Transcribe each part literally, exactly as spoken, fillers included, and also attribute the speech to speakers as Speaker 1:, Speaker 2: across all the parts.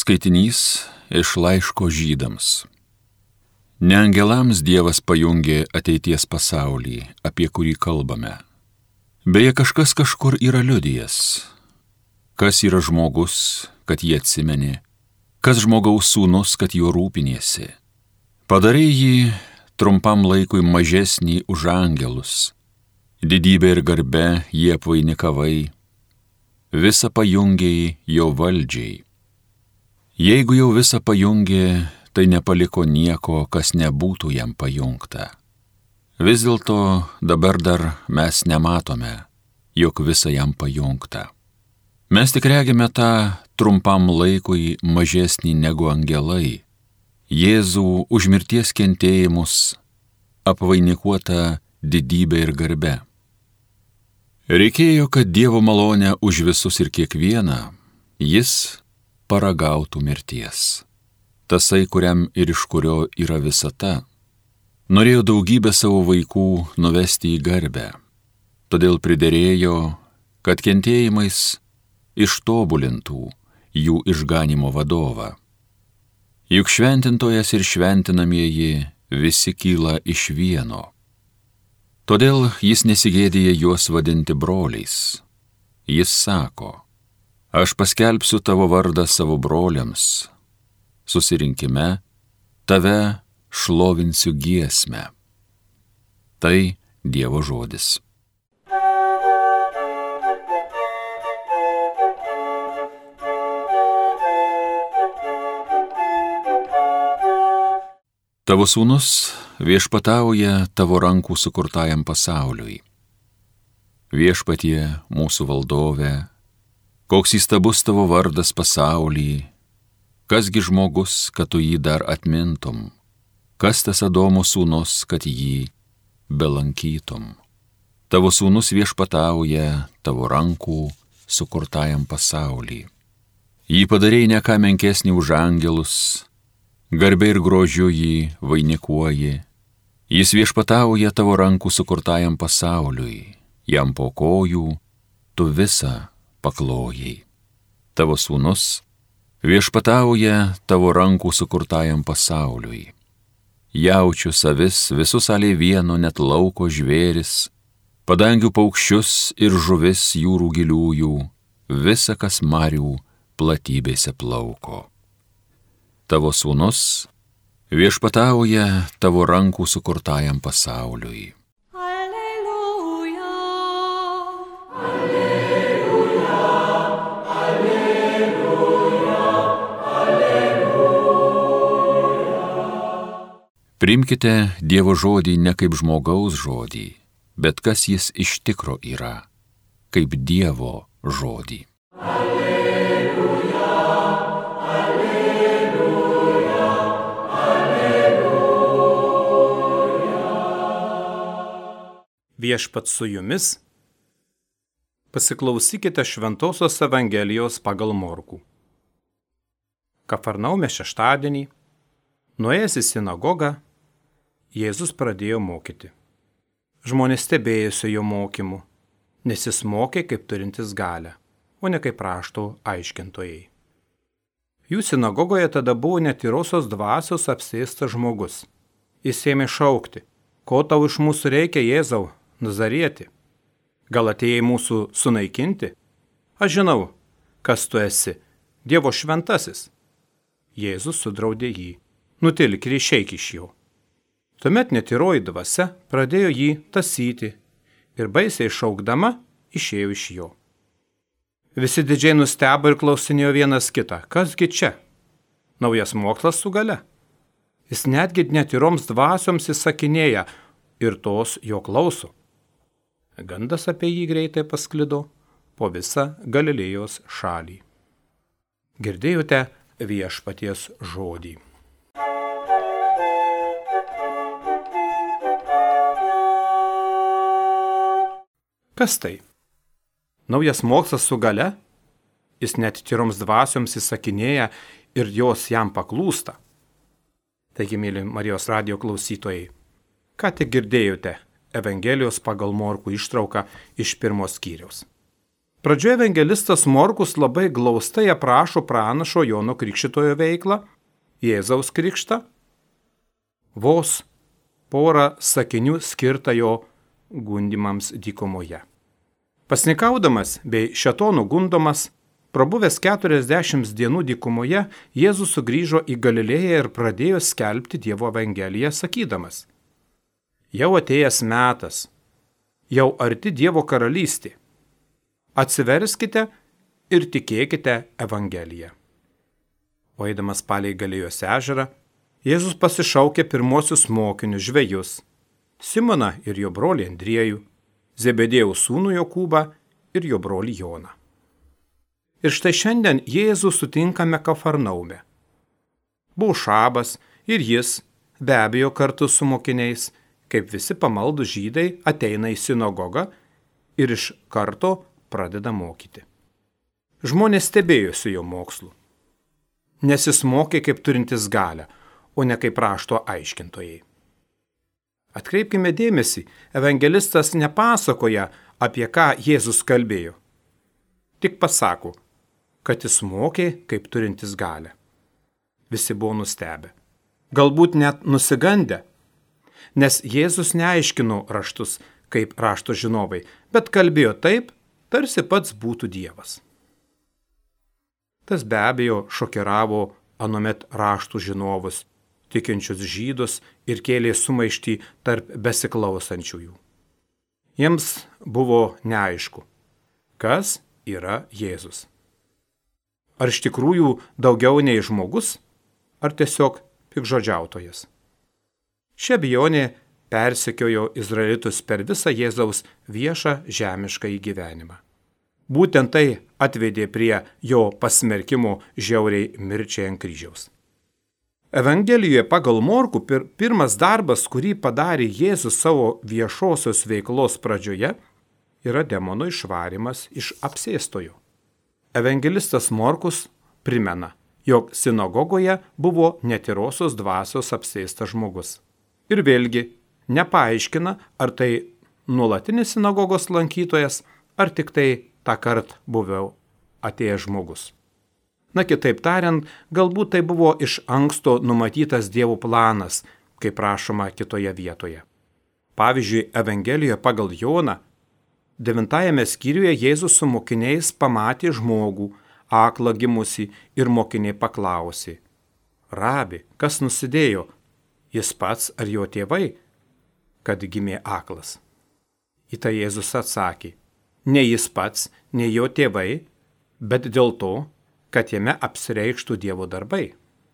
Speaker 1: Skaitinys iš laiško Žydams. Ne angelams Dievas pajungė ateities pasaulį, apie kurį kalbame. Beje, kažkas kažkur yra liudijas. Kas yra žmogus, kad jį atsimenė, kas žmogaus sūnus, kad juo rūpiniesi. Padarei jį trumpam laikui mažesnį už angelus. Didybė ir garbe jie apvainikavai, visą pajungėjai jo valdžiai. Jeigu jau visą pajungė, tai nepaliko nieko, kas nebūtų jam pajungta. Vis dėlto dabar dar mes nematome, jog visą jam pajungta. Mes tik regime tą trumpam laikui mažesnį negu angelai, Jėzų už mirties kentėjimus apvainikuotą didybę ir garbę. Reikėjo, kad Dievo malonę už visus ir kiekvieną jis paragautų mirties. Tasai, kuriam ir iš kurio yra visata, norėjo daugybę savo vaikų nuvesti į garbę. Todėl priderėjo, kad kentėjimais ištobulintų jų išganimo vadovą. Juk šventintojas ir šventinamieji visi kyla iš vieno. Todėl jis nesigėdija juos vadinti broliais. Jis sako: aš paskelbsiu tavo vardą savo broliams. Susirinkime tave šlovinsiu giesmę. Tai Dievo žodis. Tavo sūnus viešpatauja tavo rankų sukurtajam pasauliui. Viešpatie mūsų valdove, koks įstabus tavo vardas pasaulyje, kasgi žmogus, kad tu jį dar atmintum, kas tas Adomo sūnus, kad jį belankytum. Tavo sūnus viešpatauja tavo rankų sukurtajam pasaulyje. Jį padarei ne ką menkesnį už angelus, garbė ir grožiu jį vainikuoji. Jis viešpatauja tavo rankų sukurtajam pasauliui, jam po kojų tu visą paklojai. Tavo sūnus viešpatauja tavo rankų sukurtajam pasauliui. Jaučius avis, visus alė vieno, net lauko žvėris, padangių paukščius ir žuvis jūrų giliųjų, visa, kas marių platybėse plauko. Tavo sūnus viešpatauja tavo rankų sukurtajam pasauliui.
Speaker 2: Alleluja, alleluja, alleluja, alleluja.
Speaker 1: Priimkite Dievo žodį ne kaip žmogaus žodį, bet kas jis iš tikro yra, kaip Dievo žodį.
Speaker 3: Viešpats su jumis. Pasiklausykite Šventosios Evangelijos pagal Morkų. Kafarnaume šeštadienį, nuėjęs į sinagogą, Jėzus pradėjo mokyti. Žmonės stebėjosi jo mokymu, nes jis mokė kaip turintis galią, o ne kaip rašto aiškintojai. Jų sinagogoje tada buvo netyrosios dvasios apsėstas žmogus. Jis ėmė šaukti: ko tau iš mūsų reikia, Jėzau, Nazarieti? Gal atėjai mūsų sunaikinti? Aš žinau, kas tu esi, Dievo šventasis. Jėzus sudraudė jį: nutilk ir išeik iš jo. Tuomet netyroji dvasia pradėjo jį tasyti ir baisiai šaukdama išėjo iš jo. Visi didžiai nustebo ir klausinėjo vienas kitą: kasgi čia? Naujas mokslas su galia. Jis netgi netyroms dvasioms įsakinėja ir tos jo klauso. Gandas apie jį greitai pasklido po visą Galilėjos šalį. Girdėjote viešpaties žodį. Kas tai? Naujas mokslas su galia? Jis net tyroms dvasioms įsakinėja ir jos jam paklūsta. Taigi, mėly Marijos radijo klausytojai, ką tik girdėjote Evangelijos pagal Morkų ištrauką iš pirmos skyriaus. Pradžioje evangelistas Morkus labai glaustai aprašo pranašo Jono Krikštytojo veiklą, Jėzaus krikštą, vos porą sakinių skirta jo gundymams dykumoje. Pasnikaudamas bei šėtonų gundomas, prabuvęs keturiasdešimt dienų dykumoje, Jėzus sugrįžo į Galilėją ir pradėjo skelbti Dievo evangeliją, sakydamas: Jau atėjęs metas, jau arti Dievo karalystė. Atsiverskite ir tikėkite Evangeliją. O eidamas palei Galilėjos ežerą, Jėzus pasišaukė pirmosius mokinius žvejus – Simoną ir jo brolį Andriejų, Zebedėjaus sūnų Jokūbą ir jo brolį Joną. Ir štai šiandien Jėzų sutinkame Kafarnaume. Buvo šabas ir jis, be abejo kartu su mokiniais, kaip visi pamaldų žydai, ateina į sinagogą ir iš karto pradeda mokyti. Žmonės stebėjosi jo mokslu, nes jis mokė kaip turintis galią, o ne kaip rašto aiškintojai. Atkreipkime dėmesį, evangelistas nepasakoja, apie ką Jėzus kalbėjo. Tik pasako, kad jis mokė kaip turintis galią. Visi buvo nustebę, galbūt net nusigandę, nes Jėzus neaiškino raštus kaip rašto žinovai, bet kalbėjo taip, tarsi pats būtų Dievas. Tas be abejo šokiravo anuomet raštų žinovus, tikinčius žydus ir kėlė sumaištį tarp besiklausančiųjų. Jiems buvo neaišku, kas yra Jėzus. Ar iš tikrųjų daugiau nei žmogus, ar tiesiog pikžodžiautojas? Ši abejonė persekiojo izraelitus per visą Jėzaus viešą žemišką gyvenimą. Būtent tai atvedė prie jo pasmerkimo žiauriai mirčiai ant kryžiaus. Evangelijoje pagal Morkų pir, pirmas darbas, kurį padarė Jėzus savo viešosios veiklos pradžioje, yra demono išvarimas iš apsėstojo. Evangelistas Morkus primena, jog sinagogoje buvo netyrosios dvasios apsėstas žmogus. Ir vėlgi nepaaiškina, ar tai nuolatinis sinagogos lankytojas, ar tik tai tą kartą buvau atėjęs žmogus. Na, kitaip tariant, galbūt tai buvo iš anksto numatytas Dievo planas, kaip rašoma kitoje vietoje. Pavyzdžiui, Evangelijoje pagal Joną, devintajame skyriuje Jėzus su mokiniais pamatė žmogų, aklą gimusį, ir mokiniai paklausė: Rabi, kas nusidėjo, jis pats ar jo tėvai, kad gimė aklas? Į tai Jėzus atsakė: ne jis pats, ne jo tėvai, bet dėl to, kad jame apsireikštų Dievo darbai.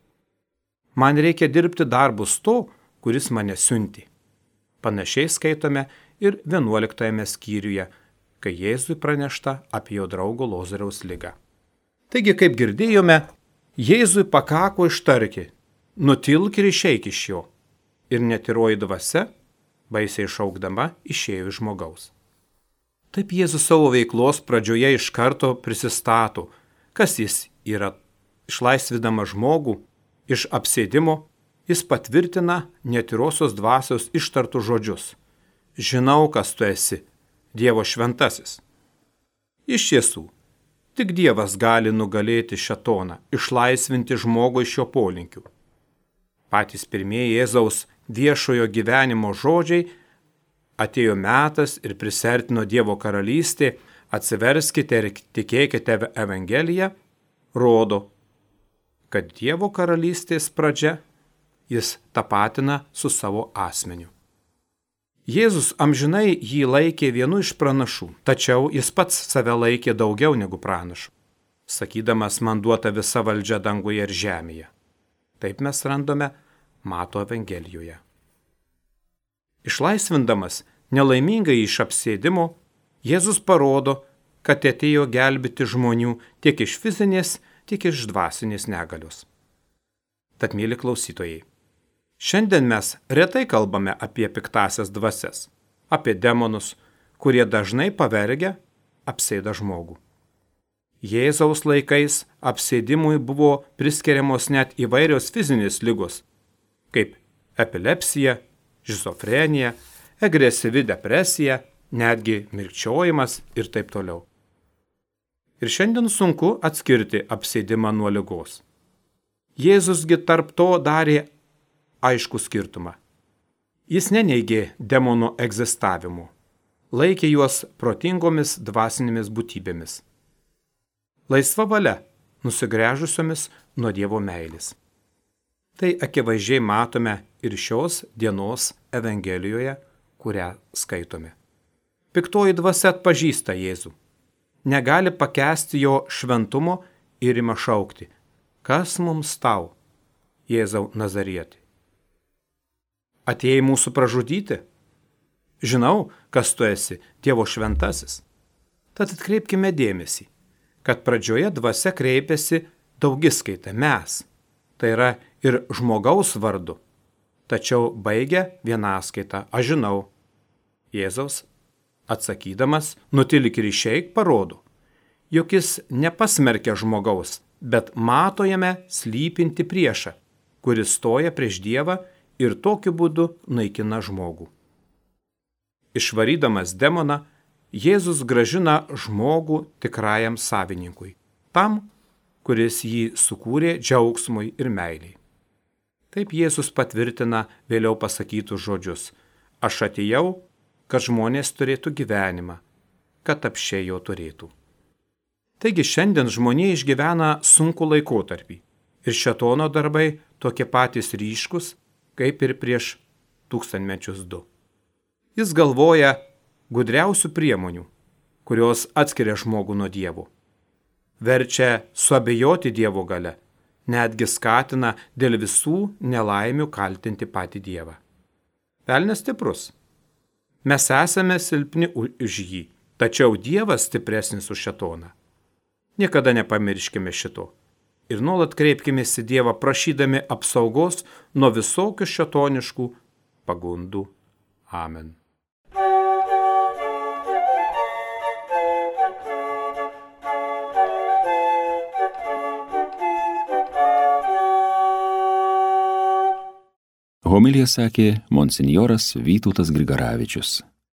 Speaker 3: Man reikia dirbti darbus to, kuris mane siunti. Panašiai skaitome ir vienuoliktajame skyriuje, kai Jėzui pranešta apie jo draugo Lozoriaus ligą. Taigi, kaip girdėjome, Jėzui pakako ištarti: nutilk ir išeik iš jo. Ir netyroji dvasia, baisiai šaukdama, išėjo iš žmogaus. Taip Jėzus savo veiklos pradžioje iš karto prisistato, kas jis yra. Išlaisvidama žmogų iš apsėdimo, jis patvirtina netyrosios dvasios ištartus žodžius: žinau, kas tu esi, Dievo šventasis. Iš tiesų, tik Dievas gali nugalėti šėtoną, išlaisvinti žmogų iš jo polinkių. Patys pirmieji Jėzaus viešojo gyvenimo žodžiai: atėjo metas ir prisertino Dievo karalystė, atsiverskite ir tikėkite Evangeliją, rodo, kad Dievo karalystės pradžia jis tapatina su savo asmeniu. Jėzus amžinai jį laikė vienu iš pranašų, tačiau jis pats save laikė daugiau negu pranašu, sakydamas: man duota visa valdžia danguje ir žemėje. Taip mes randame Mato Evangelijoje. Išlaisvindamas nelaimingai iš apsėdimo, Jėzus parodo, kad atėjo gelbėti žmonių tiek iš fizinės, tiek iš dvasinės negalios. Tad, mėly klausytojai, šiandien mes retai kalbame apie piktasias dvasias, apie demonus, kurie dažnai pavergia, apsėda žmogų. Jėzaus laikais apsėdimui buvo priskiriamos net įvairios fizinės ligos, kaip epilepsija, šizofrenija, agresyvi depresija, netgi mirkčiojimas ir taip toliau. Ir šiandien sunku atskirti apsėdimą nuo ligos. Jėzusgi tarp to darė aišku skirtumą. Jis neneigė demonų egzistavimu, laikė juos protingomis dvasinėmis būtybėmis, laisva valia nusigręžusiomis nuo Dievo meilės. Tai akivaizdžiai matome ir šios dienos Evangelijoje, kurią skaitome. Piktoji dvasia atpažįsta Jėzų, negali pakęsti jo šventumo ir ima šaukti: kas mums tau, Jėzau Nazarieti? Atėjai mūsų pražudyti? Žinau, kas tu esi, Dievo šventasis. Tad atkreipkime dėmesį, kad pradžioje dvasia kreipiasi daugiskaita mes, tai yra ir žmogaus vardu, tačiau baigia vienaskaita: aš žinau. Jėzaus atsakydamas nutylik ir išeik parodo, jog jis nepasmerkia žmogaus, bet mato jame slypinti priešą, kuris stoja prieš Dievą ir tokiu būdu naikina žmogų. Išvarydamas demoną, Jėzus gražina žmogų tikrajam savininkui, tam, kuris jį sukūrė džiaugsmui ir meiliai. Taip Jėzus patvirtina vėliau pasakytus žodžius: aš atėjau, kad žmonės turėtų gyvenimą, kad apsčiai jo turėtų. Taigi šiandien žmonija išgyvena sunkų laikotarpį ir šėtono darbai tokie patys ryškus, kaip ir prieš tūkstantmečius du. Jis galvoja gudriausių priemonių, kurios atskiria žmogų nuo Dievo. Verčia suabejoti Dievo galia, netgi skatina dėl visų nelaimių kaltinti patį Dievą. Velnias stiprus. Mes esame silpni už jį, tačiau Dievas stipresnis už šėtoną. Niekada nepamirškime šito ir nuolat kreipkimės į Dievą prašydami apsaugos nuo visokių šėtoniškų pagundų. Amen.
Speaker 1: Homiliją sakė monsinjoras Vytautas Grigaravičius.